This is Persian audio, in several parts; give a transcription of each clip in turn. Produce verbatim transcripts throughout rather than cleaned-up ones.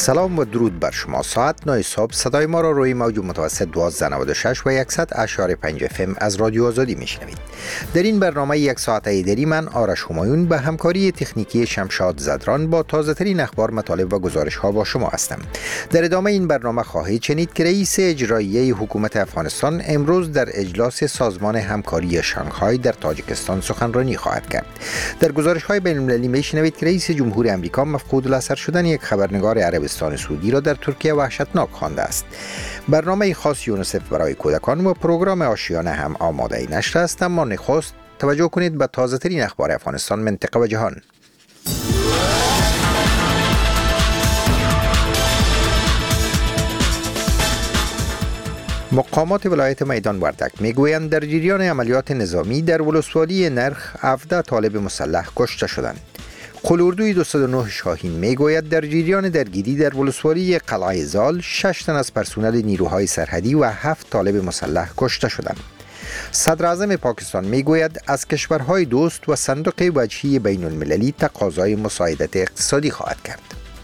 سلام و درود بر شما. ساعت نه صبح صدای ما را روی موج متوسط دوازده نود و شش و صد اشاری پنج اف ام از رادیو آزادی میشنوید. در این برنامه یک ساعته ایدری من آرش همایون به همکاری تکنیکی شمشاد زدران با تازه ترین اخبار، مطالب و گزارش ها با شما هستم. در ادامه این برنامه خواهید شنید که رئیس اجرایی حکومت افغانستان امروز در اجلاس سازمان همکاری شانگهای در تاجیکستان سخنرانی خواهد کرد. در گزارش های بین المللی میشنوید که رئیس جمهور آمریکا مفقود الاثر شدن یک خبرنگار عربستان سعودی را در ترکیه وحشتناک خوانده است. برنامه خاص یونیسف برای کودکان و پروگرام آشیانه هم آماده نشر است، اما نخست توجه کنید به تازه ترین اخبار افغانستان، منطقه و جهان. مقامات ولایت میدان وردک میگویند در جریان عملیات نظامی در ولسوالی نرخ هفده طالب مسلح کشته شدند. قلوردوی دویست و نه شاهین میگوید در جریان درگیری در ولسوالی قلعه زال شش تن از پرسنل نیروهای سرحدی و هفت طالب مسلح کشته شدند. صدر اعظم پاکستان میگوید از کشورهای دوست و صندوق وجهی بین المللی تقاضای مساعدت اقتصادی خواهد کرد.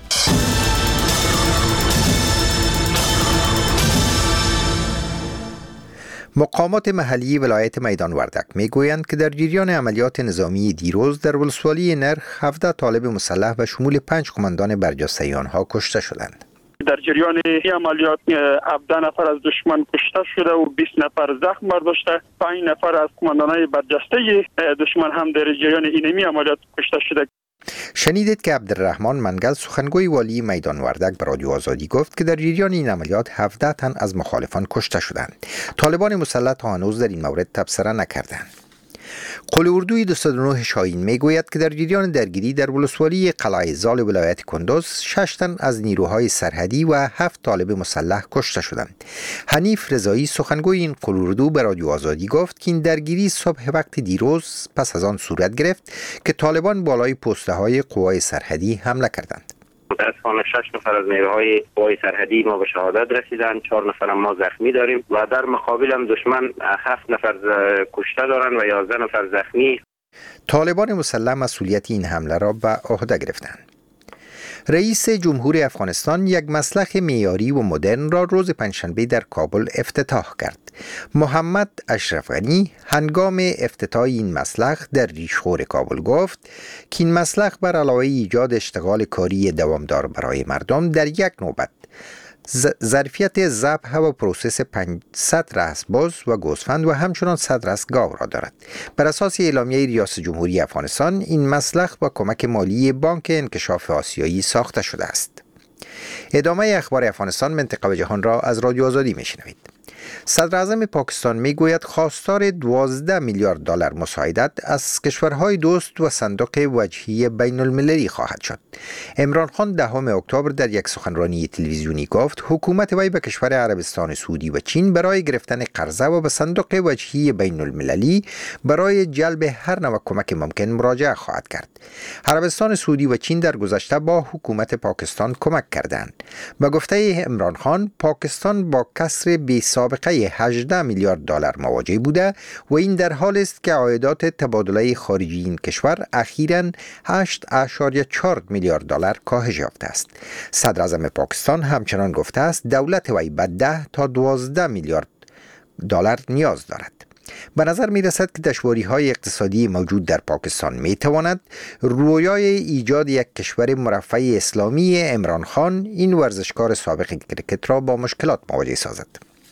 مقامات محلی ولایت میدان وردک میگویند که در جریان عملیات نظامی دیروز در ولسوالی نرخ هفده طالب مسلح و شمول پنج قماندان برجسته آنها کشته شدند. در جریان این عملیات هفده نفر از دشمن کشته شده و بیست نفر زخم برداشته. پنج نفر از قماندانان برجسته دشمن هم در جریان اینمی عملیات کشته شده. شنیدید که عبدالرحمن منگل سخنگوی والی میدان وردک به رادیو آزادی گفت که در جریان این عملیات هفده تن از مخالفان کشته شدند. طالبان مسلح تا هنوز در این مورد تبصره نکردند. قلوردوی دویست و نه شاهین میگوید که در جریان درگیری در ولسوالی قلعه زال ولایت کندوز شش تن از نیروهای سرحدی و هفت طالب مسلح کشته شدند. حنیف رضایی سخنگوی این قلوردو به رادیو آزادی گفت که این درگیری صبح وقت دیروز پس از آن صورت گرفت که طالبان بالای پسته های قوای سرحدی حمله کردند. متاسفانه شش نفر از نیروهای قوای سرحدی ما به شهادت رسیدند، چهار نفر ما زخمی داریم و در مقابل هم دشمن هفت نفر کشته دارند و یازده نفر زخمی. طالبان مسلح مسئولیت این حمله را به عهده گرفتند. رئیس جمهور افغانستان یک مسلخ معیاری و مدرن را روز پنجشنبه در کابل افتتاح کرد. محمد اشرف غنی هنگام افتتاح این مسلخ در ریشخور کابل گفت که این مسلخ بر علاوه ایجاد اشتغال کاری دوامدار برای مردم در یک نوبت ظرفیت ذبح و پروسس پانصد رأس باز و گوسفند و همچنان صد رأس گاو را دارد. بر اساس اعلامیه ریاست جمهوری افغانستان این مسلخ با کمک مالی بانک انکشاف آسیایی ساخته شده است. ادامه اخبار افغانستان، منطقه و جهان را از رادیو آزادی میشنوید. صدر اعظم پاکستان میگوید خواستار دوازده میلیارد دلار مساعدت از کشورهای دوست و صندوق وجهی بین المللی خواهد شد. عمران خان دهم اکتبر در یک سخنرانی تلویزیونی گفت حکومت وی به کشور عربستان سعودی و چین برای گرفتن قرضه و به صندوق وجهی بین المللی برای جلب هر نوع کمک ممکن مراجعه خواهد کرد. عربستان سعودی و چین در گذشته با حکومت پاکستان کمک کردند. به گفته عمران خان، پاکستان با کسر بی سابقه هجده میلیارد دلار مواجه بوده و این در حال است که عایدات تبادله خارجی این کشور اخیراً هشت اشاریه چهار میلیارد دلار کاهش یافته است. صدر اعظم پاکستان همچنان گفته است دولت وی به ده تا دوازده میلیارد دلار نیاز دارد. به نظر می رسد که دشواری‌های اقتصادی موجود در پاکستان می تواند رویای ایجاد یک کشور مرفه اسلامی عمران خان، این ورزشکار سابق کرکت، را با مشکلات مواجه سازد.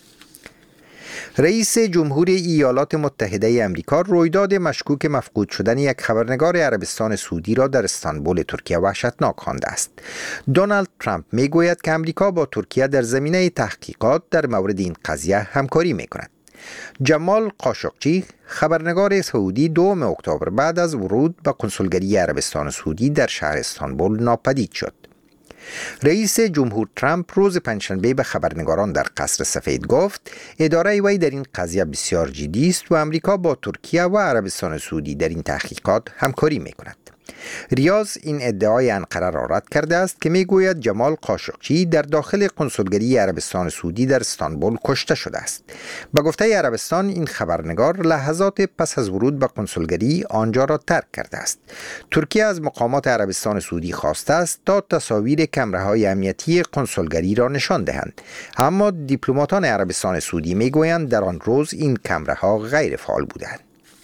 رئیس جمهور ایالات متحده آمریکا رویداد مشکوک مفقود شدن یک خبرنگار عربستان سعودی را در استانبول ترکیه وحشتناک خوانده است. دونالد ترامپ میگوید که آمریکا با ترکیه در زمینه تحقیقات در مورد این قضیه همکاری میکند. جمال قاشقچی خبرنگار سعودی دوم اکتبر بعد از ورود به کنسولگری عربستان سعودی در شهر استانبول ناپدید شد. رئیس جمهور ترامپ روز پنجشنبه به خبرنگاران در قصر سفید گفت اداره وی در این قضیه بسیار جدی است و آمریکا با ترکیه و عربستان سعودی در این تحقیقات همکاری میکند. ریاض این ادعای انقره را رد کرده است که میگوید جمال قاشقچی در داخل کنسولگری عربستان سعودی در استانبول کشته شده است. به گفته عربستان این خبرنگار لحظات پس از ورود به کنسولگری آنجا را ترک کرده است. ترکیه از مقامات عربستان سعودی خواسته است تا تصاویر کامراهای امنیتی کنسولگری را نشان دهند، اما دیپلماتان عربستان سعودی میگویند در آن روز این کامراها غیر فعال بودند.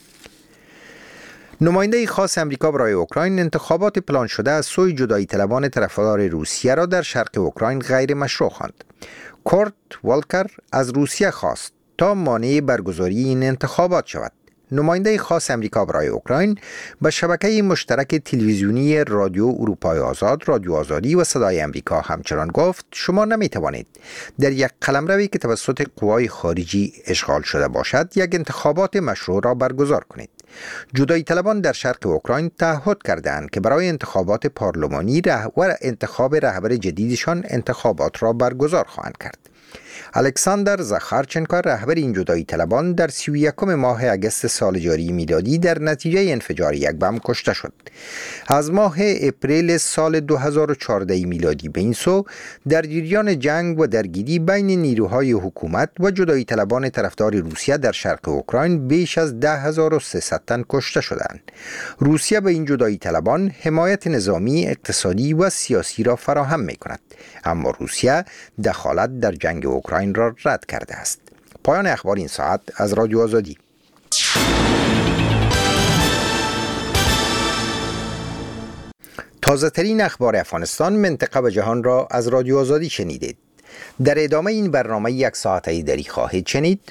نماینده خاص امریکا برای اوکراین انتخابات پلان شده از سوی جدایی طلبان طرفدار روسیه را در شرق اوکراین غیر مشروع خواند. کورت والکر از روسیه خواست تا مانع برگزاری این انتخابات شود. نماینده خاص امریکا برای اوکراین به شبکه مشترک تلویزیونی رادیو اروپای آزاد، رادیو آزادی و صدای امریکا همچنان گفت شما نمی توانید در یک قلمروی که توسط قوای خارجی اشغال شده باشد یک انتخابات مشروع را برگزار کنید. جدایی طلبان در شرق اوکراین تعهد کردند که برای انتخابات پارلمانی و انتخاب رهبر جدیدشان انتخابات را برگزار خواهند کرد. الکساندر زاخارچنکو رهبر این جدایی طلبان در سی و یکم ماه اگست سال جاری میلادی در نتیجه انفجار یک بم کشته شد. از ماه اپریل سال دو هزار و چهارده میلادی به این سو در جریان جنگ و درگیری بین نیروهای حکومت و جدایی طلبان طرفدار روسیه در شرق اوکراین بیش از ده هزار و سیصد تن کشته شدند. روسیه به این جدایی طلبان حمایت نظامی، اقتصادی و سیاسی را فراهم می کند، اما روسیه دخالت در جنگ اوکراین را رد کرده است. پایان اخبار این ساعت از رادیو آزادی. تازه ترین اخبار افغانستان، منطقه و جهان را از رادیو آزادی شنیدید. در ادامه این برنامه یک ساعته دری خواهید شنید.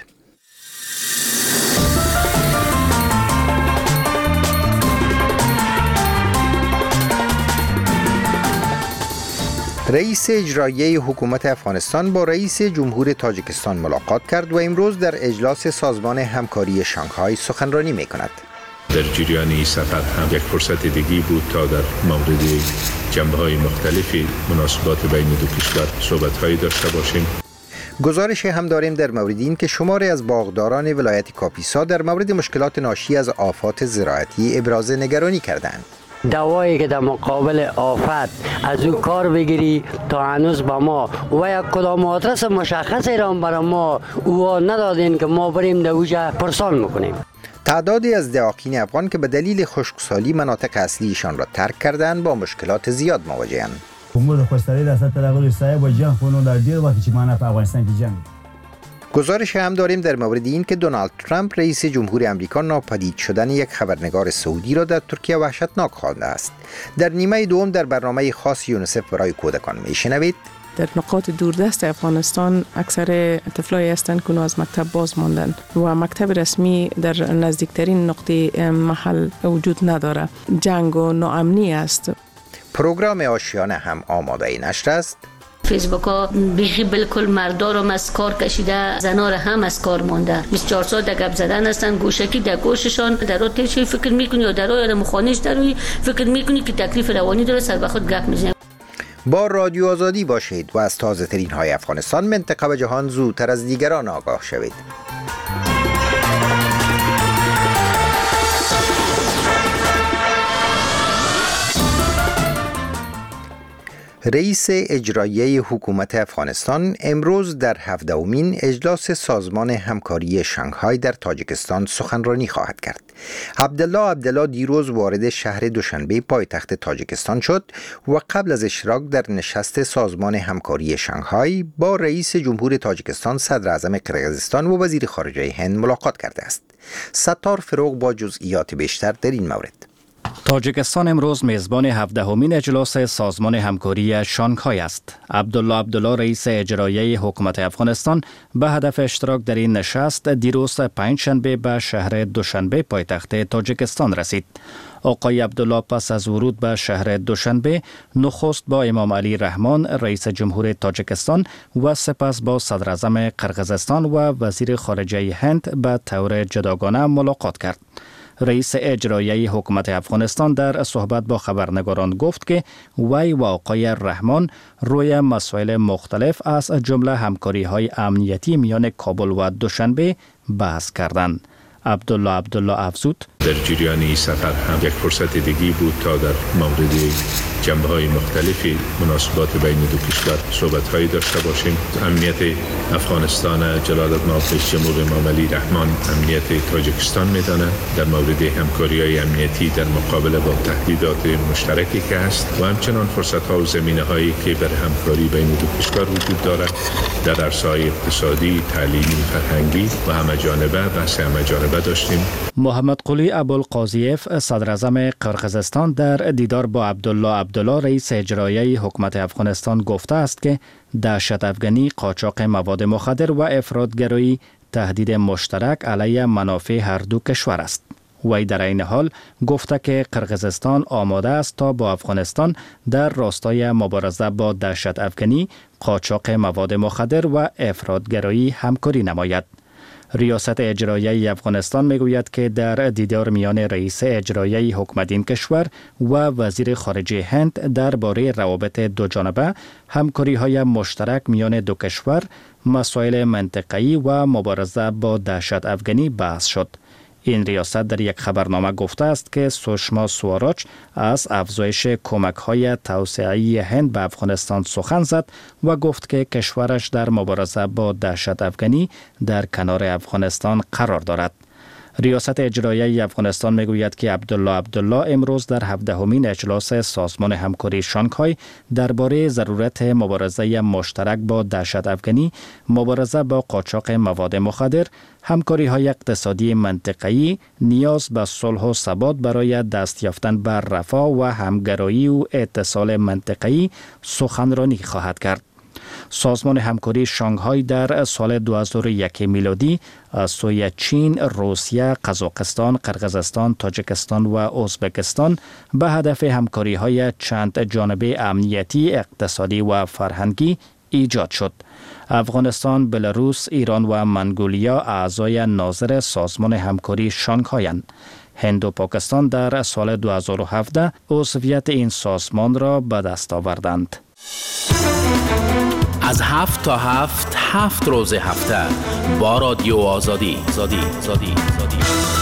رئیس اجرایی حکومت افغانستان با رئیس جمهور تاجیکستان ملاقات کرد و امروز در اجلاس سازمان همکاری شانگهای سخنرانی می کند. در جریان این سفر هم یک فرصت دیگی بود تا در مورد جنبه‌های مختلفی مناسبات بین دو کشور صحبت‌هایی داشته باشیم. گزارش هم داریم در مورد این که شماری از باغداران ولایت کاپیسا در مورد مشکلات ناشی از آفات زراعتی ابراز نگرانی کردند. دوایی که در مقابل آفت از او کار بگیری تا هنوز با ما و یک کدام آدرس مشخص را برای ما او ندادین که ما بریم در اوجا پرسان میکنیم. تعدادی از دهاقین افغان که به دلیل خشکسالی مناطق اصلیشان را ترک کردند با مشکلات زیاد مواجه‌اند. امور خوستری در سطح تلقی سایه با جنگ خونو در دیر وقتی چی معنی افغانستان کی جنگ. گزارش هم داریم در مورد این که دونالد ترامپ رئیس جمهور آمریکا ناپدید شدن یک خبرنگار سعودی را در ترکیه وحشتناک خوانده است. در نیمه دوم در برنامه خاص یونیسف برای کودکان میشنوید. در نقاط دوردست افغانستان اکثر طفلایی هستند که از مکتب باز ماندن و مکتب رسمی در نزدیکترین نقطه محل وجود نداره. جنگ و ناامنی است. پروگرام آشیانه هم آماده نشر است. فیسبوک ها بیخی بالکل مردا رو از کار کشیده، زنا رو هم از کار مونده. بیست و چهار ساعت در گپ زدن هستن، گوشکی در گوششان، در رو چی فکر میکنی یا در رو مخانیش در روی فکر میکنی که تکلیف روانی داره، سر به خود گپ میزنی. با رادیو آزادی باشید و از تازه ترین های افغانستان، منطقه و جهان زودتر از دیگران آگاه شوید. رئیس اجرایی حکومت افغانستان امروز در هفدهمین اجلاس سازمان همکاری شانگهای در تاجیکستان سخنرانی خواهد کرد. عبدالله عبدالله دیروز وارد شهر دوشنبه پایتخت تاجیکستان شد و قبل از اشتراک در نشست سازمان همکاری شانگهای با رئیس جمهور تاجیکستان، صدر اعظم قرقیزستان و وزیر خارجه هند ملاقات کرده است. ستار فروغ با جزئیات بیشتر در این مورد. تاجیکستان امروز میزبان هفدهمین اجلاس سازمان همکاری شانگهای است. عبدالله عبدالله رئیس اجرایی حکومت افغانستان به هدف اشتراک در این نشست دیروز پنجشنبه به شهر دوشنبه پایتخت تاجیکستان رسید. آقای عبدالله پس از ورود به شهر دوشنبه نخست با امام علی رحمان رئیس جمهور تاجیکستان و سپس با صدر اعظم قرقیزستان و وزیر خارجه هند به طور جداگانه ملاقات کرد. رئیس اجرایی حکومت افغانستان در صحبت با خبرنگاران گفت که وی و آقای رحمان روی مسائل مختلف از جمله همکاری‌های امنیتی میان کابل و دوشنبه بحث کردند. عبدالله عبدالله افزود: در در جریان این سفر هم یک فرصت دیگی بود تا در مورد جنبه‌های مختلفی مناسبات بین دو کشور صحبت‌هایی داشته باشیم. امنیت افغانستان جلال آباد رئیس جمهور امام علی رحمان امنیت تاجیکستان می‌داند. در مورد همکاری‌های امنیتی در مقابله با تهدیدات مشترکی که هست و همچنان فرصت‌ها و زمینه‌هایی که برای همکاری بین دو کشور وجود دارد در عرصه‌های اقتصادی، تعلیمی، فرهنگی و همه‌جانبه بحث همه‌جانبه داشتیم. محمد قلی ابوالقاضیف صدر اعظم قرقیزستان در دیدار با عبدالله عبدالله رئیس اجرایی حکومت افغانستان گفته است که دهشت افغانی، قاچاق مواد مخدر و افراطگرایی تهدید مشترک علیه منافع هر دو کشور است. وی در این حال گفته که قرقیزستان آماده است تا با افغانستان در راستای مبارزه با دهشت افغانی، قاچاق مواد مخدر و افراطگرایی همکاری نماید. ریاست اجرایی افغانستان میگوید که در دیدار میان رئیس اجرایی حکومت این کشور و وزیر خارجه هند درباره روابط دوجانبه، همکاری‌های مشترک میان دو کشور، مسائل منطقه‌ای و مبارزه با دهشت افغانی بحث شد. این ریاست در یک خبرنامه گفته است که سوشما سواراج از افزایش کمک‌های توسعه‌ای هند به افغانستان سخن زد و گفت که کشورش در مبارزه با دهشت افغانی در کنار افغانستان قرار دارد. ریاست اجرایی افغانستان میگوید که عبدالله عبدالله امروز در هفدهمین اجلاس سازمان همکاری شانگهای درباره ضرورت مبارزه مشترک با دهشت افغانی، مبارزه با قاچاق مواد مخدر، همکاری‌های اقتصادی منطقه‌ای، نیاز به صلح و ثبات برای دست یافتن بر رفاه و همگرایی و اتصال منطقه‌ای سخنرانی خواهد کرد. سازمان همکاری شانگهای در سال دو هزار و یک میلادی از سوی چین، روسیه، قزاقستان، قرقیزستان، تاجیکستان و ازبکستان به هدف همکاری‌های چند جانبه امنیتی، اقتصادی و فرهنگی ایجاد شد. افغانستان، بلاروس، ایران و منگولیا اعضای ناظر سازمان همکاری شانگهایند. هند و پاکستان در سال دو هزار و هفده عضویت این سازمان را به دست آوردند. از هفت تا هفت هفت روز هفته با رادیو آزادی زادی زادی زادی.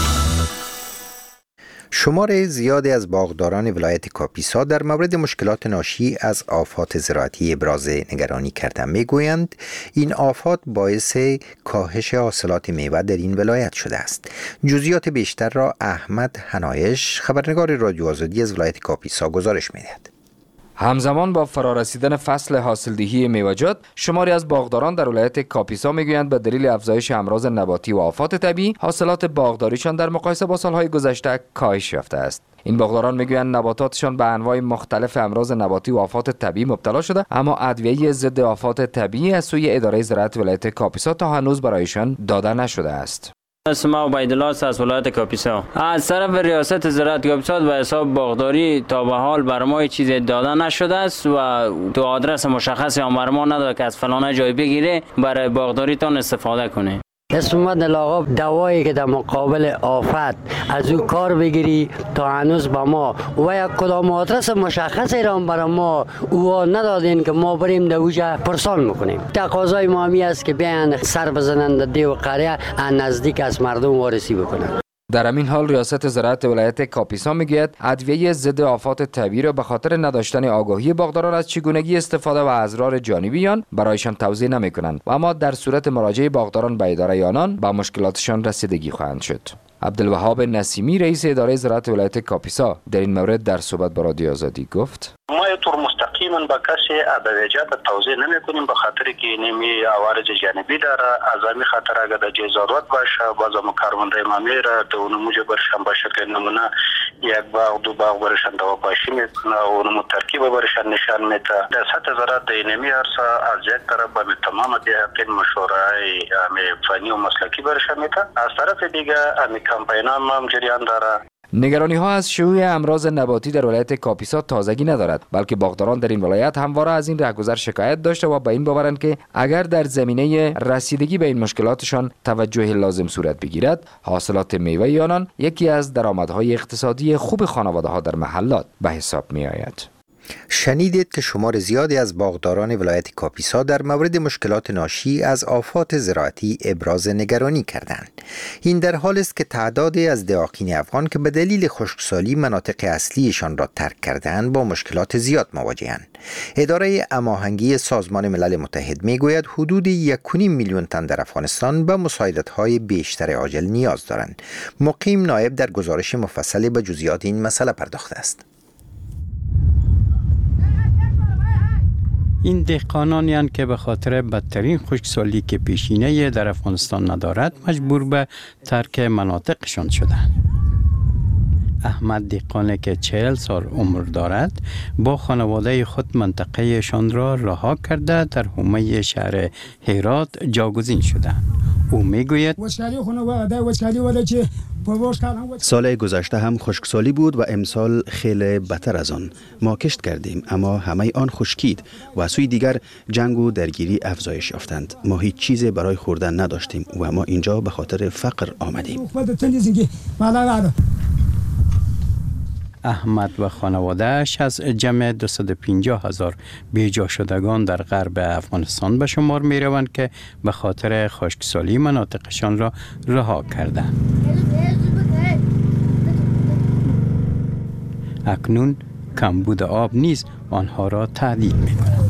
شمار زیادی از باغداران ولایت کاپیسا در مورد مشکلات ناشی از آفات زراعتی ابراز نگرانی کردند. میگویند این آفات باعث کاهش حاصلات میوه در این ولایت شده است. جزئیات بیشتر را احمد حنایش، خبرنگار رادیو آزادی از ولایت کاپیسا گزارش می‌دهد. همزمان با فرارسیدن فصل حاصلدهی میوه‌جات، شماری از باغداران در ولایت کاپیسا میگویند به دلیل افزایش امراض نباتی و آفات طبیعی، حاصلات باغداریشان در مقایسه با سالهای گذشته کاهش یافته است. این باغداران میگویند نباتاتشان به انواع مختلف امراض نباتی و آفات طبیعی مبتلا شده، اما ادویه ضد آفات طبیعی از سوی اداره زراعت ولایت کاپیسا تا هنوز برایشان داده نشده است. اسم عبیدالله است از ولایت کاپیسا. از طرف ریاست زراعت کاپیسا به حساب باغداری تا به حال بر ما چیزی داده نشده است و تو آدرس مشخصی هم بر ما نداده که از فلانه جای بگیره برای باغداری تان استفاده کنه. اسم من دلاغا دوایی که در مقابل آفت از او کار بگیری تا هنوز با ما و یک کدام آدرس مشخصی را برای ما او ندادین که ما بریم در اوجا پرسان میکنیم. تقاضای ما همی است که بیان سر بزنند دیو قریه نزدیک از مردم وارسی بکنند. در همین حال ریاست زراعت ولایت کاپیسا میگوید ادویه ضد آفات طبیعی را به خاطر نداشتن آگاهی باغداران از چگونگی استفاده و اضرار جانبی آن برایشان توضیح نمیکنند و اما در صورت مراجعه باغداران به اداره آنان به مشکلاتشان رسیدگی خواهند شد. عبدالوهاب نسیمی رئیس اداره زراعت ولایت کاپیسا در این مورد در صحبت با رادیو آزادی گفت: ما طور مستقیما با کسی ادویجات توضیح نمی کنیم به خاطر که نمی عوارض جانبی داره. از همین خاطر اگر در جای ضرورت باشه باز ما کارمند ما میره تو نموجه برشان باشه که نمونه یک باغ دو باغ برشان دوا پاشی میکنه و نمو ترکیب برشان نشان میده. در سطح زراعت نمی ارسا از یک طرف به تمام دیهاتین مشوره فنی و مسلکی برشان میده. از طرف دیگه امی کمپین هم جریان داره. نگرانی ها از شیوع امراض نباتی در ولایت کاپیسا تازگی ندارد، بلکه باغداران در این ولایت همواره از این رهگذر شکایت داشته و با این باورند که اگر در زمینه رسیدگی به این مشکلاتشان توجه لازم صورت بگیرد، حاصلات میوه آنان یکی از درآمدهای اقتصادی خوب خانواده ها در محلات به حساب می آید. شنیدید که شمار زیادی از باغداران ولایت کاپیسا در مورد مشکلات ناشی از آفات زراعتی ابراز نگرانی کردند. این در حال است که تعدادی از دهاقین افغان که به دلیل خشکسالی مناطق اصلیشان را ترک کردند با مشکلات زیاد مواجهند. اداره هماهنگی سازمان ملل متحد میگوید حدود یک و نیم میلیون تن در افغانستان به مساعدت‌های بیشتر عاجل نیاز دارند. مقیم نایب در گزارش مفصلی به جزئیات این مسئله پرداخته است. این دهقانانی هستند که به خاطر بدترین خشکسالی که پیشینه در افغانستان ندارد مجبور به ترک مناطقشان شدند. احمد دهقانی که چهل سال عمر دارد با خانواده خود منطقهشان را رها کرده در حومه شهر هرات جاگزین شدند. او میگوید سال گذشته هم خشکسالی بود و امسال خیلی بدتر از آن. ما کشت کردیم اما همه آن خشکید و سوی دیگر جنگ و درگیری افزایش یافتند. ما هیچ چیز برای خوردن نداشتیم و ما اینجا به خاطر فقر آمدیم. احمد و خانواده‌اش از جمع دویست و پنجاه هزار بیجا شدگان در غرب افغانستان به شمار می روند که به خاطر خشکسالی مناطقشان را رها کردند. اکنون کمبود آب نیز آنها را تهدید می کند.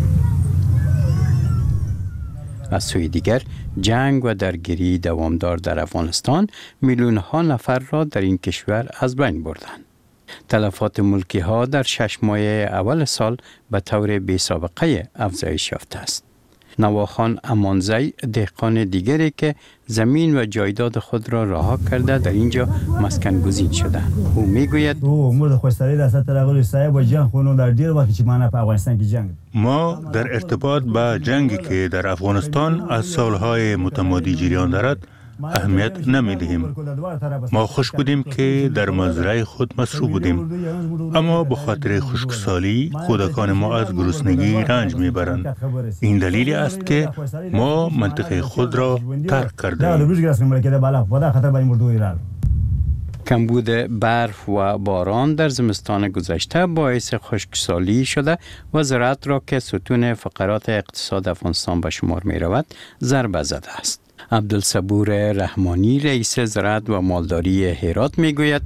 از سوی دیگر جنگ و درگیری دوامدار در افغانستان میلیون ها نفر را در این کشور از بین بردند. تلفات ملکی ها در شش ماه اول سال به طور بی سابقه افزایش یافته است. نواخان امانزی دهقان دیگری که زمین و جایداد خود را رها کرده در اینجا مسکن گزین شده. او میگوید ما در ارتباط با جنگی که در افغانستان از سالهای متمادی جریان دارد اهمیت نمیدهیم. ما خوش بودیم که در مزرعه خود مصروف بودیم، اما به خاطر خشکسالی کودکان ما از گرسنگی رنج میبرند. این دلیلی است که ما منطقه خود را ترک کردیم. کمبود برف و باران در زمستان گذشته باعث خشکسالی شده و زراعت را که ستون فقرات اقتصاد افغانستان به شمار می رود ضربه زده است. عبدالصبور رحمانی رئیس زراعت و مالداری هرات می گوید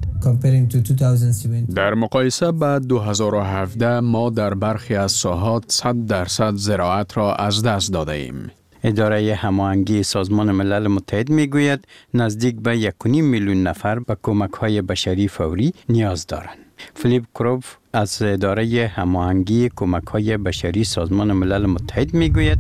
در مقایسه با دو هزار و هفده ما در برخی از ساحات صد درصد زراعت را از دست داده ایم. اداره هماهنگی سازمان ملل متحد می گوید نزدیک به یک و نیم میلیون نفر به کمک های بشری فوری نیاز دارند. فلیپ کروف از اداره هماهنگی کمک های بشری سازمان ملل متحد می گوید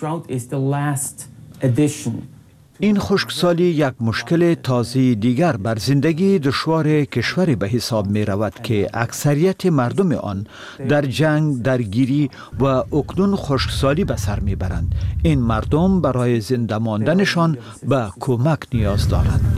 این خشکسالی یک مشکل تازه دیگر بر زندگی دشوار کشوری به حساب می رود که اکثریت مردم آن در جنگ، درگیری و اکنون خشکسالی به سر می برند. این مردم برای زنده ماندنشان به کمک نیاز دارند.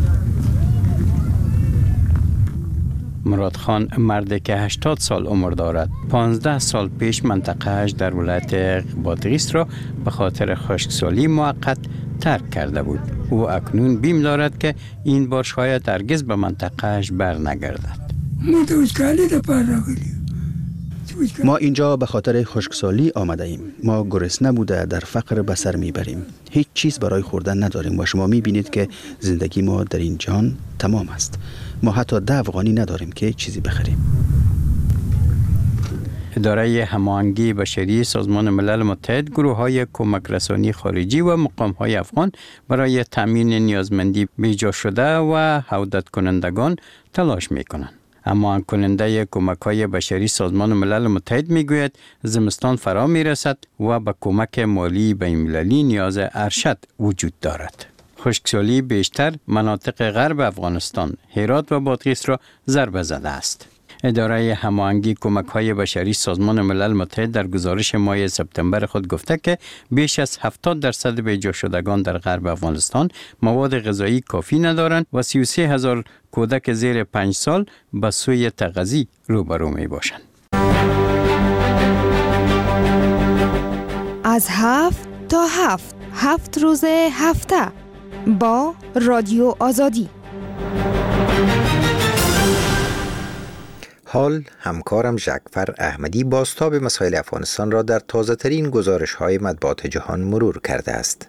مراد خان مردی که هشتاد سال عمر دارد پانزده سال پیش منطقه‌اش در ولایت بادغیس را به خاطر خشکسالی موقت ترک کرده بود. او اکنون بیم دارد که این بار شاید هرگز به منطقه‌اش بر نگردد. ما اینجا به خاطر خشکسالی آمده ایم. ما گرسنه بوده در فقر به سر میبریم. هیچ چیز برای خوردن نداریم و شما میبینید که زندگی ما در این جهان تمام است. ما حتی ده افغانی نداریم که چیزی بخریم. اداره هماهنگی بشری سازمان ملل متحد گروه های کمک رسانی خارجی و مقام های افغان برای تامین نیازمندی بیجا شده و هودت کنندگان تلاش می کنند. اما کننده کمک های بشری سازمان ملل متحد می گوید زمستان فرا می رسد و به کمک مالی بین المللی نیاز ارشد وجود دارد. خشکسالی بیشتر مناطق غرب افغانستان، هرات و بادغیس را ضربه زده است. اداره هماهنگی کمک های بشری سازمان ملل متحد در گزارش ماه سپتامبر خود گفته که بیش از هفتاد درصد بیجا شدگان در غرب افغانستان مواد غذایی کافی ندارند و سی و سه هزار کودک زیر پنج سال به سوی تغذیه روبرو می باشند. از هفت تا هفت هفت روز هفته با رادیو آزادی. حال همکارم ژکفر احمدی بازتاب مسائل افغانستان را در تازه‌ترین گزارش‌های مطبوعات جهان مرور کرده است.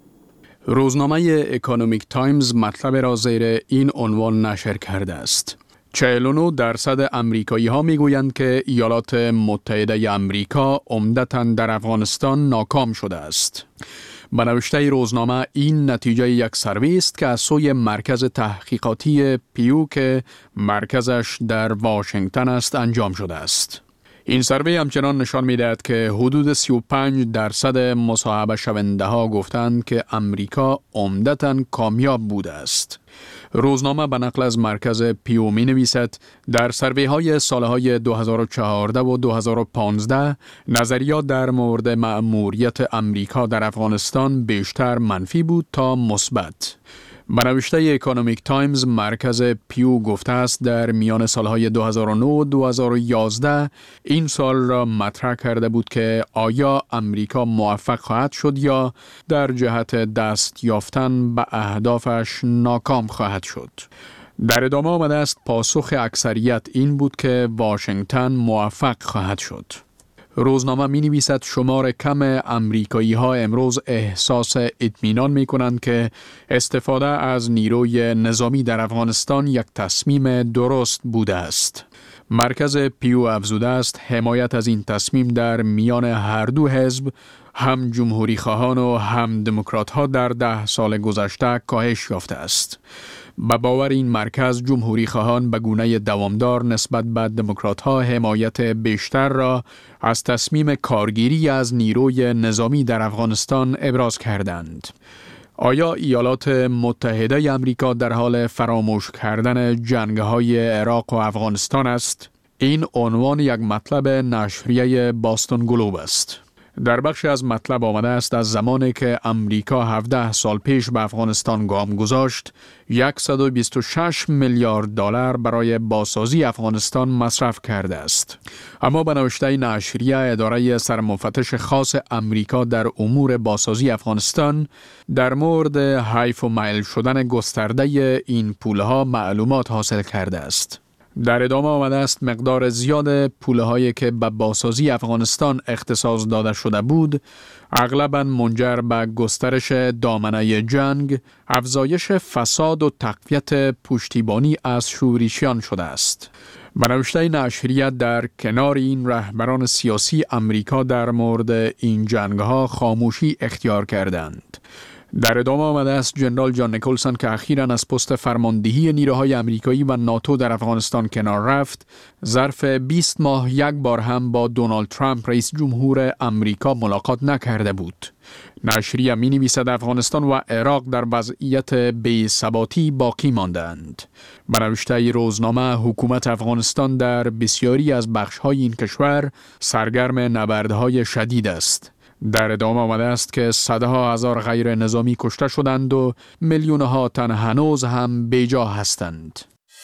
روزنامه اکونومیک تایمز مطلب را زیر این عنوان نشر کرده است: چهل و نه درصد امریکایی ها می گویند که ایالات متحده امریکا عمدتاً در افغانستان ناکام شده است. به نوشته روزنامه این نتیجه یک سروی است که از سوی مرکز تحقیقاتی پیو که مرکزش در واشنگتن است انجام شده است. این سروی همچنان نشان می‌دهد که حدود سی و پنج درصد مصاحبه شونده ها گفتند که امریکا عمدتاً کامیاب بوده است. روزنامه به نقل از مرکز پیو می نویسد در سروی های سالهای دو هزار و چهارده و دو هزار و پانزده نظریات در مورد مأموریت امریکا در افغانستان بیشتر منفی بود تا مثبت. به نوشته اکونومیک تایمز مرکز پیو گفته است در میان سالهای دو هزار و نه و دو هزار و یازده این سال را مطرح کرده بود که آیا امریکا موفق خواهد شد یا در جهت دست یافتن به اهدافش ناکام خواهد شد. در ادامه آمده است پاسخ اکثریت این بود که واشنگتن موفق خواهد شد. روزنامه می نویسد شمار کم امریکایی ها امروز احساس اطمینان می کنند که استفاده از نیروی نظامی در افغانستان یک تصمیم درست بوده است. مرکز پیو افزوده است حمایت از این تصمیم در میان هر دو حزب، هم جمهوری خواهان و هم دموکرات ها در ده سال گذشته کاهش یافته است. به باور این مرکز جمهوری خواهان به گونه دوامدار نسبت به دموکرات ها حمایت بیشتر را از تصمیم کارگیری از نیروی نظامی در افغانستان ابراز کردند. آیا ایالات متحده امریکا در حال فراموش کردن جنگ‌های عراق و افغانستان است؟ این عنوان یک مطلب نشریه باستون گلوب است. در بخش از مطلب آمده است از زمانی که امریکا هفده سال پیش به افغانستان گام گذاشت، صد و بیست و شش میلیارد دلار برای بازسازی افغانستان مصرف کرده است. اما به نوشته نشریه اداره سرمفتش خاص امریکا در امور بازسازی افغانستان در مورد حیف و میل شدن گسترده این پولها معلومات حاصل کرده است. در ادامه آمده است مقدار زیاد پولهایی که به بازسازی افغانستان اختصاص داده شده بود اغلباً منجر به گسترش دامنه جنگ، افزایش فساد و تقویت پشتیبانی از شورشیان شده است. به نوشته نشریه در کنار این رهبران سیاسی امریکا در مورد این جنگ‌ها خاموشی اختیار کردند. در ادامه آمده است جنرال جان نیکلسون که اخیراً از پست فرماندهی نیروهای امریکایی و ناتو در افغانستان کنار رفت، ظرف بیست ماه یک بار هم با دونالد ترامپ رئیس جمهور امریکا ملاقات نکرده بود. نشریه می نویسد افغانستان و عراق در وضعیت بی‌ثباتی باقی ماندند. به نوشته روزنامه حکومت افغانستان در بسیاری از بخش‌های این کشور سرگرم نبردهای شدید است. در ادامه آمده است که صدها هزار غیر نظامی کشته شدند و میلیونها تن هنوز هم بیجا هستند.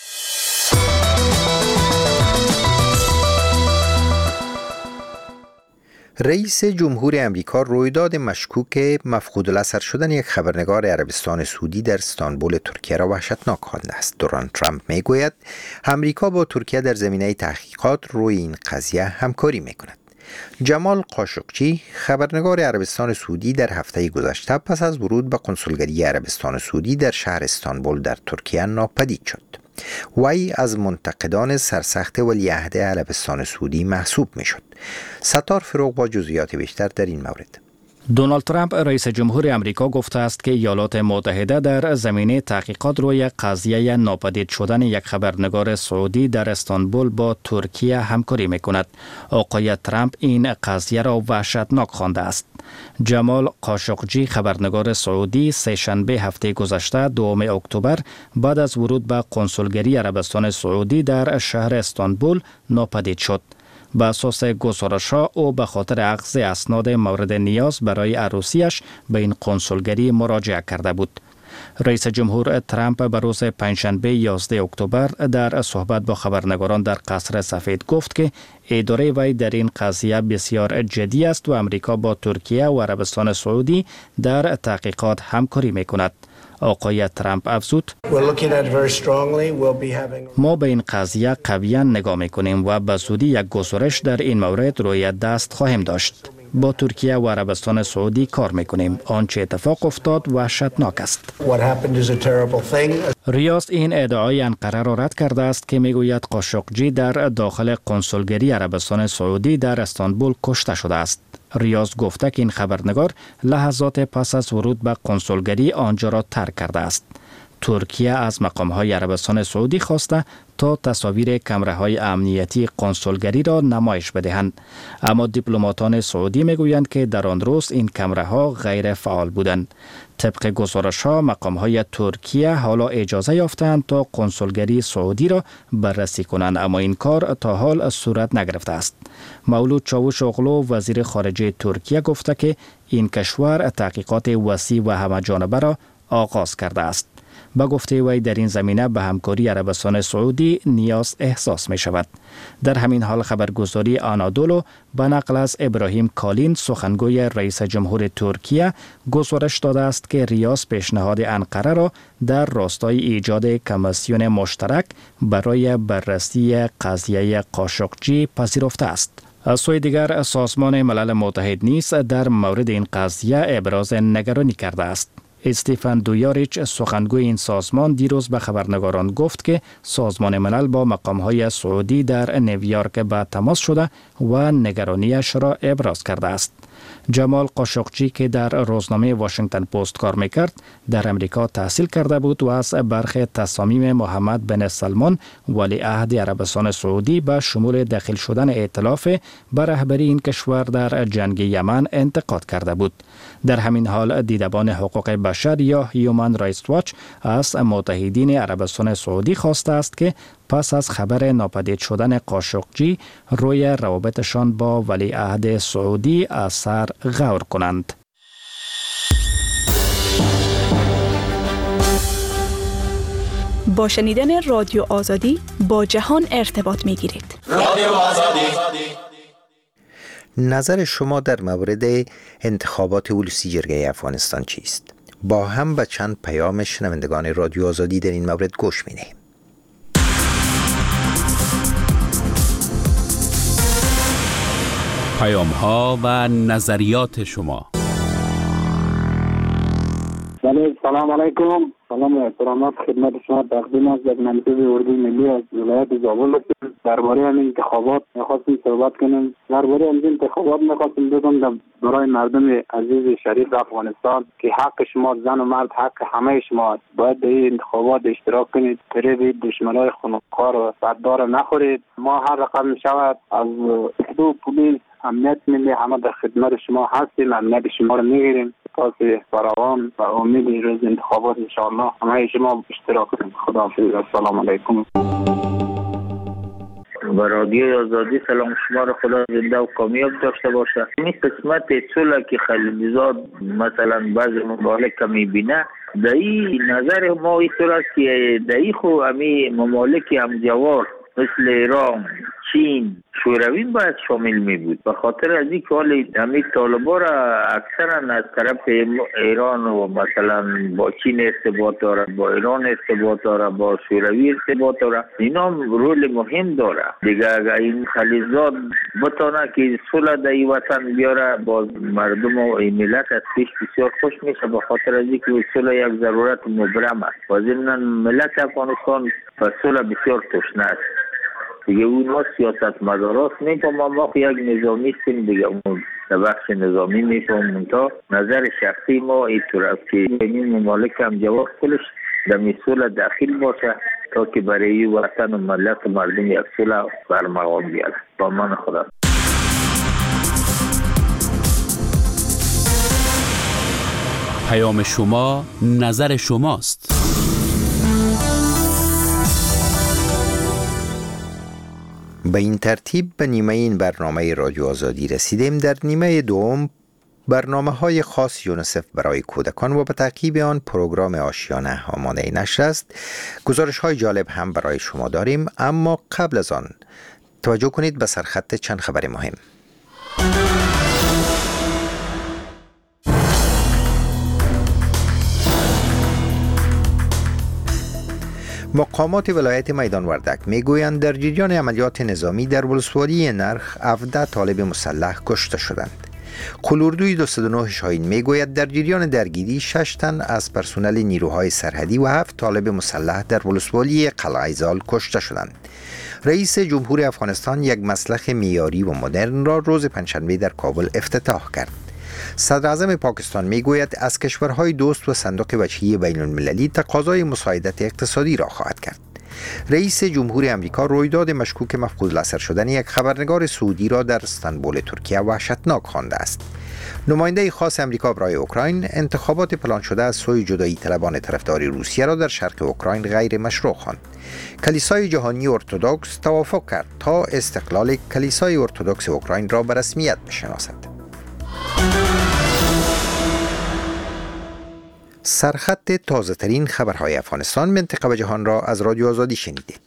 رئیس جمهور امریکا رویداد مشکوک مفقود الاثر شدن یک خبرنگار عربستان سعودی در استانبول ترکیه را وحشتناک خوانده است. دونالد ترامپ میگوید امریکا با ترکیه در زمینه تحقیقات روی این قضیه همکاری میکند. جمال قاشقچی خبرنگار عربستان سعودی در هفته گذشته پس از ورود به کنسولگری عربستان سعودی در شهر استانبول در ترکیه ناپدید شد. وی از منتقدان سرسخت ولیعهد عربستان سعودی محسوب می شد. ستار فروغ با جزئیات بیشتر در این مورد. دونالد ترامپ رئیس جمهور امریکا گفته است که ایالات متحده در زمینه تحقیقات روی قضیه ناپدید شدن یک خبرنگار سعودی در استانبول با ترکیه همکاری میکند. آقای ترامپ این قضیه را وحشتناک خوانده است. جمال قاشقچی خبرنگار سعودی سه شنبه هفته گذشته دوم اکتبر بعد از ورود به کنسولگری عربستان سعودی در شهر استانبول ناپدید شد. به اساس گزارش‌ها او به خاطر اخذ اسناد مورد نیاز برای عروسیش به این کنسولگری مراجعه کرده بود. رئیس جمهور ترامپ به روز پنجشنبه یازده اکتبر در صحبت با خبرنگاران در قصر سفید گفت که اداره وی در این قضیه بسیار جدی است و امریکا با ترکیه و عربستان سعودی در تحقیقات همکاری می‌کند. آقای ترامپ افزود: ما به این قضیه قویاً نگاه میکنیم و به زودی یک گزارش در این مورد روی دست خواهیم داشت. با ترکیه و عربستان سعودی کار میکنیم. آنچه اتفاق افتاد وحشتناک است. ریاض این ادعای انقره را رد کرده است که میگوید قاشقجی در داخل کنسولگری عربستان سعودی در استانبول کشته شده است. ریاض گفته که این خبرنگار لحظات پس از ورود به کنسولگری آنجا را ترک کرده است. ترکیه از مقام‌های عربستان سعودی خواسته تا تصاویر کامراهای امنیتی کنسولگری را نمایش بدهند، اما دیپلماتان سعودی میگویند که در آن روز این کامراها غیر فعال بودند. طبق گزارش‌ها مقام‌های ترکیه حالا اجازه یافتند تا کنسولگری سعودی را بررسی کنند، اما این کار تا حال صورت نگرفته است. مولود چاوش اغلو وزیر خارجه ترکیه گفته که این کشور تحقیقات وسیع و همه‌جانبه را آغاز کرده است. با گفته وی در این زمینه به همکاری عربستان سعودی نیاز احساس می شود. در همین حال خبرگزاری آنادولو به نقل از ابراهیم کالین سخنگوی رئیس جمهور ترکیه گزارش داده است که ریاض پیشنهاد انقره را در راستای ایجاد کمیسیون مشترک برای بررسی قضیه قاشقجی پذیرفته است. از سوی دیگر سازمان ملل متحد نیز در مورد این قضیه ابراز نگرانی کرده است. استیفن دویاریچ سخنگوی این سازمان دیروز به خبرنگاران گفت که سازمان ملل با مقام‌های سعودی در نیویورک به تماس شده و نگرانیش را ابراز کرده است. جمال قاشقجی که در روزنامه واشنگتن پست کار میکرد در امریکا تحصیل کرده بود و از برخی تصامیم محمد بن سلمان ولی عهد عربستان سعودی به شمول داخل شدن ائتلاف به رهبری این کشور در جنگ یمن انتقاد کرده بود. در همین حال دیدبان حقوق بشر یا هیومن رایتس واچ از متحدین عربستان سعودی خواسته است که پس از خبر ناپدید شدن قاشقجی روی روابطشان با ولیعهد سعودی اثر غور کنند. با شنیدن رادیو آزادی با جهان ارتباط می گیرید. رادیو آزادی. نظر شما در مورد انتخابات ولسی جرگه افغانستان چیست؟ با هم به چند پیام شنوندگان رادیو آزادی در این مورد گوش می دهیم. پیام ها و نظریات شما. سلام علیکم. سلام و احترامات خدمت شما تقدیم است. در منطقه اردوی ملی از ولایت زابل هستیم. درباره این انتخابات می‌خواستیم صحبت کنیم. درباره این انتخابات می‌خواستیم بگم برای مردم عزیز شریف افغانستان که حق شما زن و مرد حق همه شما باید در این انتخابات اشتراک کنید. فریب دشمنای خونخوار و بددار نخورید. ما هر رقم می‌شود از دو پلیس امنیت ملی همه در خدمت شما هستیم. امنیت شما رو می‌گیریم. پاس فراوان و امید روز انتخابات انشاءالله همه شما اشتراک کنید. خداحافظ. السلام علیکم. و رادیو آزادی سلام شما رو خدا زنده و کامیاب داشته باشه. این قسمت صلح که خلیلزاد مثلا بعض ممالک کمی بینه در این نظر ما اینطور است که در این خو امی ممالک همجوار مثل ایران، چین، شوروی باید شامل می بود. به خاطر از این که حالی همین طالبا را اکثرا از طرف ایران و مثلا با چین ارتباط داره، با ایران ارتباط داره، با شوروی ارتباط داره. اینا رول مهم داره. دیگه اگر این خلیلزاد بتانه که صلح در این وطن بیاره با مردم و ملت از پیش بسیار خوش میشه. به خاطر از این که صلح یک ضرورت مبرم است. و ضمناً ملت افغانستان به صلح بسیار تشنه است. دیگه اون سیاست مداراست میفهمم ما یک نظامی هستیم دیگه اون در بخش نظامی میفهمم تا نظر شخصی ما اینطور است که این ممالک هم جواب خودش در صلح داخل باشه تا که برای وطن و ملت و مردم یک صلح برمغان بیاره. با من خدا. پیام شما نظر شماست. به این ترتیب به نیمه این برنامه رادیو آزادی رسیدیم. در نیمه دوم برنامه های خاص یونیسف برای کودکان و به تعقیب آن پروگرام آشیانه آماده نشر است. گزارش های جالب هم برای شما داریم، اما قبل از آن توجه کنید به سرخط چند خبر مهم. مقامات ولایت میدان وردک میگویند در جریان عملیات نظامی در ولسوالی نرخ هفده طالب مسلح کشته شدند. قلوردوی دویست و نه شاهین میگوید در جریان درگیری شش تن از پرسنل نیروهای سرحدی و هفت طالب مسلح در ولسوالی قلعه ایزال کشته شدند. رئیس جمهور افغانستان یک مسلخ معیاری و مدرن را روز پنجشنبه در کابل افتتاح کرد. صدر اعظم پاکستان میگوید از کشورهای دوست و صندوق وجهی بین المللی تقاضای مساعدت اقتصادی را خواهد کرد. رئیس جمهور امریکا رویداد مشکوک مفقود الاثر شدن یک خبرنگار سعودی را در استانبول ترکیه وحشتناک خوانده است. نماینده خاص امریکا برای اوکراین انتخابات پلان شده از سوی جدایی طلبان طرفدار روسیه را در شرق اوکراین غیر مشروع خواند. کلیسای جهانی ارتدوکس توافق کرد تا استقلال کلیسای ارتدوکس اوکراین را به رسمیت بشناسد. سرخط تازه ترین خبرهای افغانستان، منطقه و جهان را از رادیو آزادی شنیدید.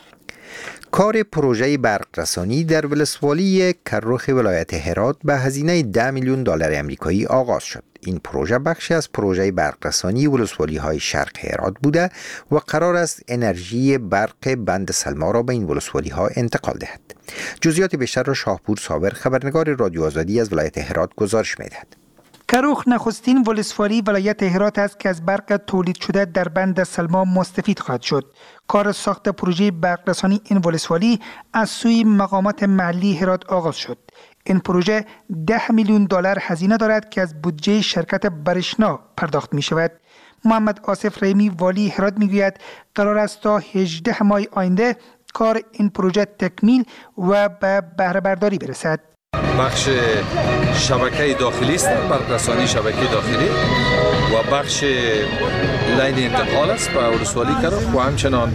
کار پروژه برقرسانی در ولسوالی کرخ ولایت هرات به هزینه ده میلیون دلار آمریکایی آغاز شد. این پروژه بخشی از پروژه برقرسانی ولسوالی های شرق هرات بوده و قرار است انرژی برق بند سلما را به این ولسوالی ها انتقال دهد. جزئیات بیشتر را شاهپور صابر، خبرنگار رادیو آزادی از ولایت هرات گزارش می‌دهد. کرخ نخستین ولسوالی ولایت هرات است که از برق تولید شده در بند سلما مستفید خواهد شد. کار ساخت پروژه برقرسانی این ولسوالی از سوی مقامات محلی هرات آغاز شد. این پروژه ده میلیون دلار هزینه دارد که از بودجه شرکت برشنا پرداخت می شود. محمد آصف رحیمی والی هرات می گوید قرار است تا هجده ماه آینده کار این پروژه تکمیل و به بهره برداری برسد. بخش شبکه داخلی است، برقرسانی شبکه داخلی و بخش لین انتقال است به ولسوالی کرخ و همچنان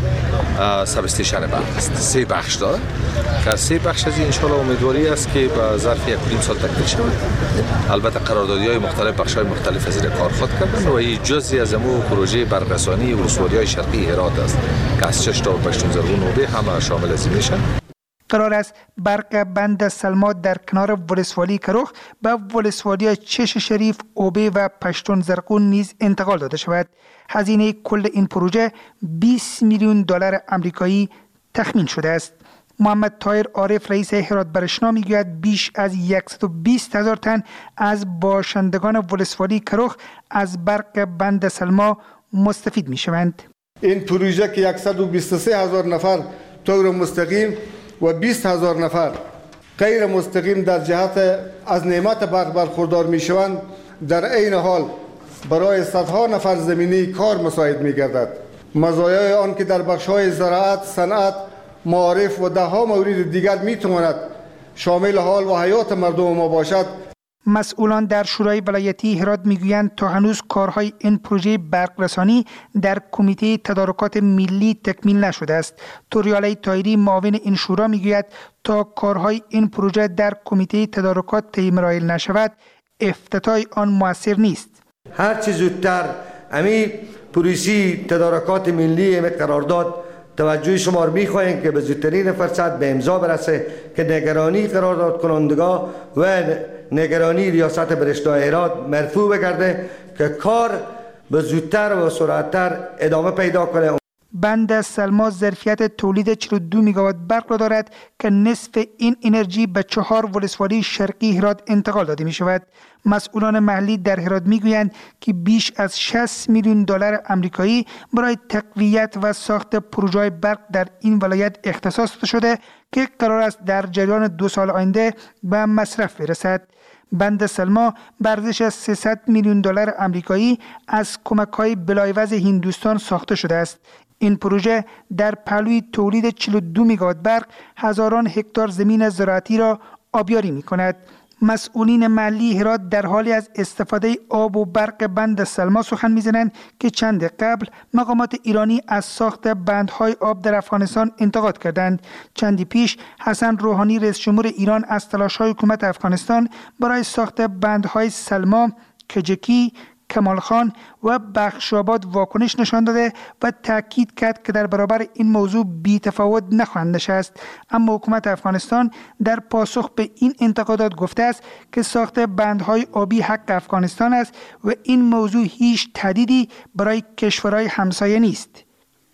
سب استیشن برق است. سه بخش داره که سه بخش از این انشاءالله امیدواری است که به ظرف یک نیم سال تکمیل شود. البته قراردادی‌های مختلف بخش‌های مختلف از این کار خود کردن و این جزئی از امو پروژه برقرسانی ولسوالی‌های شرقی هرات است که از شش تا پشتون زرگون نوبه همه شامل از این میشن. قرار است برق بند سلما در کنار ولسوالی کرخ به ولسوالی چش شریف، اوبه و پشتون زرقون نیز انتقال داده شود. هزینه کل این پروژه بیست میلیون دلار آمریکایی تخمین شده است. محمد طاهر عارف رئیس هرات برشنا میگوید بیش از صد و بیست هزار تن از باشندگان ولسوالی کرخ از برق بند سلما مستفید میشوند. این پروژه که صد و بیست و سه هزار نفر طور مستقیم و بیست هزار نفر غیر مستقیم در جهت از نعمت برق برخوردار می شوند، در عین حال برای صدها نفر زمینی کار مساعد می گردد. مزایای آن که در بخش‌های زراعت، صنعت، معارف و ده ها مورد دیگر می تواند شامل حال و حیات مردم ما باشد. مسئولان در شورای ولایتی هرات میگویند تا هنوز کارهای این پروژه برقرسانی در کمیته تدارکات ملی تکمیل نشده است. توریالی طاهری معاون این شورا میگوید تا کارهای این پروژه در کمیته تدارکات طی مراحل نشود افتتاح آن موثر نیست. هر چه زودتر امی پروژه تدارکات ملی ام قرارداد توجه شما را می‌خواهیم که به زودترین فرصت به امضا برسه که نگرانی قرارداد کنندگان و نگرانی ریاست برشته‌های هرات مرفوع بگرده که کار به زودتر و سرعت‌تر ادامه پیدا کنه. بند سلما ظرفیت تولید چهل و دو میگاوات برق را دارد که نصف این انرژی به چهار ولسوالی شرقی هرات انتقال داده می شود. مسئولان محلی در هرات میگویند که بیش از شصت میلیون دلار آمریکایی برای تقویت و ساخت پروژه برق در این ولایت اختصاص داده شده که قرار است در جریان دو سال آینده به مصرف برسد. بند سلما به ارزش سیصد میلیون دلار آمریکایی از کمک‌های بلایوز هندوستان ساخته شده است. این پروژه در پهلوی تولید چهل و دو میگاوات برق هزاران هکتار زمین زراعتی را آبیاری می کند. مسئولین محلی هرات در حالی از استفاده آب و برق بند سلما سخن می‌زنند که چند قبل مقامات ایرانی از ساخت بندهای آب در افغانستان انتقاد کردند. چندی پیش حسن روحانی رئیس جمهور ایران از تلاش‌های حکومت افغانستان برای ساخت بندهای سلما، کجکی، کمال خان و بخشاباد واکنش نشان داده و تاکید کرد که در برابر این موضوع بی تفاوت نخواهند نشست. اما حکومت افغانستان در پاسخ به این انتقادات گفته است که ساخت بندهای آبی حق افغانستان است و این موضوع هیچ تهدیدی برای کشورهای همسایه نیست.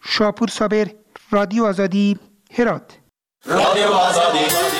شاپور صابر، رادیو آزادی، هرات. رادیو آزادی.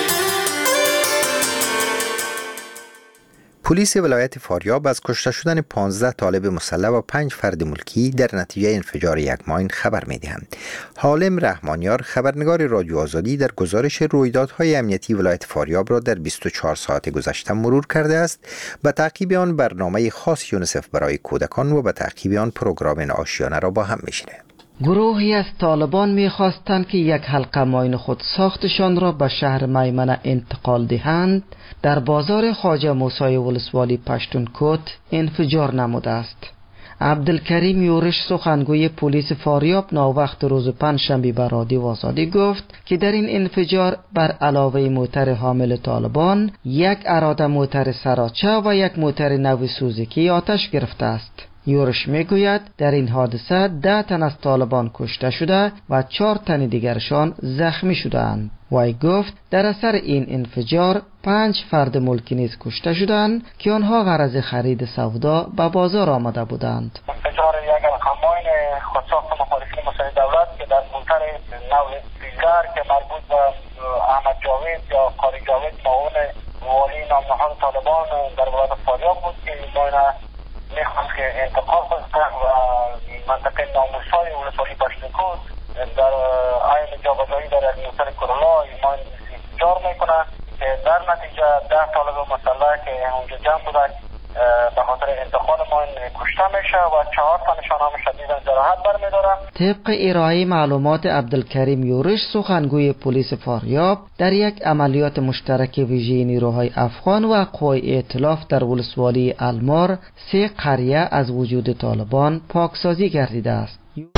پلیس ولایت فاریاب از کشته شدن پانزده طالب مسلح و پنج فرد ملکی در نتیجه انفجار یک ماین خبر می‌دهند. حالم رحمانیار، خبرنگار رادیو آزادی، در گزارش رویدادهای امنیتی ولایت فاریاب را در بیست و چهار ساعت گذشته مرور کرده است. به تعقیب آن برنامه خاص یونیسف برای کودکان و به تعقیب آن پروگرام آشیانه را با هم می‌شنویم. گروهی از طالبان می‌خواستند که یک حلقه ماین خود ساختشان را به شهر میمنه انتقال دهند. در بازار خواجه موسی ولسوالی پشتونکوت انفجار نموده است. عبدالکریم یورش، سخنگوی پلیس فاریاب، ناوقت روز پنجشنبه به رادیو آزادی گفت که در این انفجار بر علاوه موتر حامل طالبان، یک اراده موتر سراچه و یک موتر نو سوزوکی آتش گرفته است. یورش میگوید در این حادثه ده تن از طالبان کشته شده و چهار تن دیگرشان زخمی شدند. وی گفت در اثر این انفجار پنج فرد ملکی نیز کشته شدند که آنها غرض خرید سودا به بازار آمده بودند. انفجار یک القماین خودساخت مخالفین مسئله دولت که در موتر نو دیگر که مربوط به احمد جاوید یا قاری جاوید معاون والی نامنهاد طالبان در ولایت فاریاب بود که این میخواست که انتقال کنند و منطقه ناموسای ولسوالی پشتونکوت در عین جابجایی در یک موتر کرولا ایمان انفجار میکنه که در نتیجه ده طالب مسلح که اونجا جمع بوده به خاطر انتقال ماین کشته میشه و چهار تنشان هم شدیداً جراحت برمیداره. طبق ارائه معلومات عبدالکریم یورش، سخنگوی پلیس فاریاب، در یک عملیات مشترک ویژه نیروهای افغان و قوای ائتلاف در ولسوالی المار، سه قریه از وجود طالبان پاکسازی گردیده است.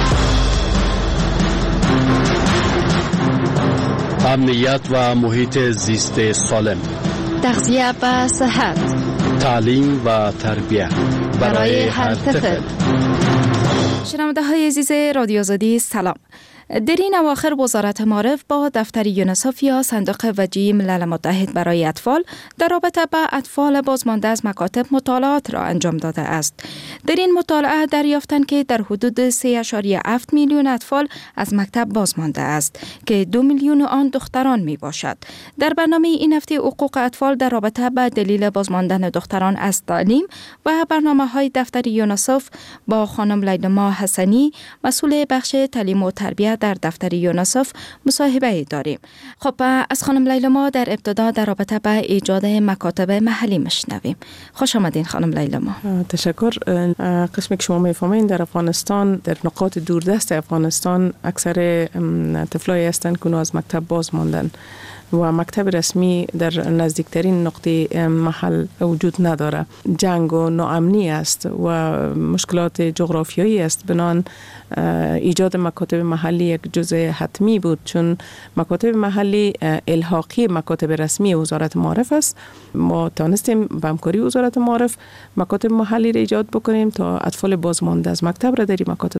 امنیت و محیط زیست سالم، تغذیه و صحت، تعلیم و تربیت برای هر طفل. شنونده های عزیز رادیو آزادی، سلام. در این اواخر وزارت معارف با دفتر یونیسف یا صندوق وجیه ملل متحد برای اطفال در رابطه با اطفال بازمانده از مکاتب مطالعات را انجام داده است. در این مطالعه دریافتند که در حدود سه ممیز هفت میلیون اطفال از مکتب بازمانده است که دو میلیون آن دختران می باشد. در برنامه این هفته حقوق اطفال در رابطه با دلیل بازماندن دختران از تعلیم و برنامه های دفتر یونیسف با خانم لیلما حسنی، مسئول بخش تعلیم و تربیت در دفتر یونیسف، مصاحبه داریم. خب از خانم لیلما در ابتدا در رابطه با ایجاد مکاتب محلی مشنویم. خوش آمدین خانم لیلما. تشکر. قسمی که شما میفهمین در افغانستان، در نقاط دوردست افغانستان، اکثر طفلایی هستند که از مکتب باز ماندن و مکتب رسمی در نزدیکترین نقطه محل وجود نداره. جنگ و ناامنی است و مشکلات جغرافیایی است. بنان ایجاد مکاتب محلی یک جزء حتمی بود، چون مکاتب محلی الحاقی مکاتب رسمی وزارت معارف است. ما توانستیم با همکاری وزارت معارف مکاتب محلی را ایجاد بکنیم تا اطفال بازمانده از مکتب را در این مکاتب